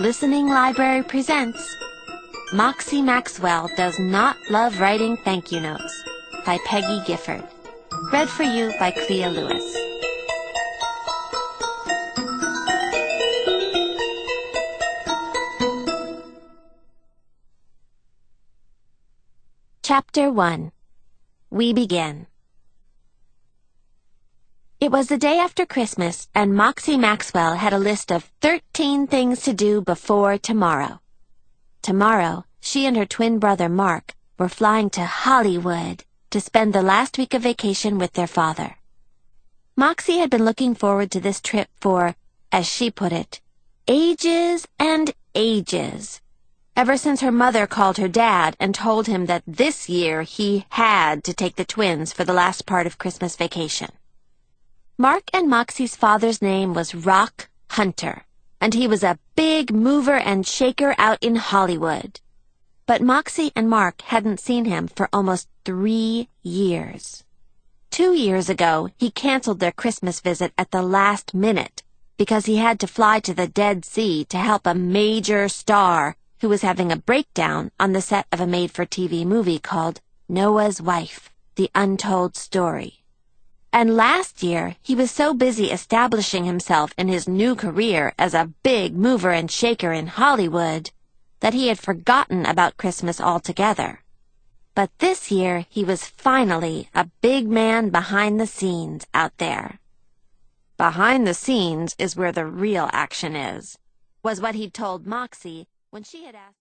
Listening Library presents Moxie Maxwell Does Not Love Writing Thank You Notes by Peggy Gifford. Read for you by Clea Lewis. Chapter 1. We Begin. It was the day after Christmas, and Moxie Maxwell had a list of 13 things to do before tomorrow. Tomorrow, she and her twin brother Mark were flying to Hollywood to spend the last week of vacation with their father. Moxie had been looking forward to this trip for, as she put it, ages and ages. Ever since her mother called her dad and told him that this year he had to take the twins for the last part of Christmas vacation. Mark and Moxie's father's name was Rock Hunter, and he was a big mover and shaker out in Hollywood. But Moxie and Mark hadn't seen him for almost 3 years. 2 years ago, he canceled their Christmas visit at the last minute because he had to fly to the Dead Sea to help a major star who was having a breakdown on the set of a made-for-TV movie called Noah's Wife, The Untold Story. And last year, he was so busy establishing himself in his new career as a big mover and shaker in Hollywood that he had forgotten about Christmas altogether. But this year, he was finally a big man behind the scenes out there. Behind the scenes is where the real action is, was what he'd told Moxie when she had asked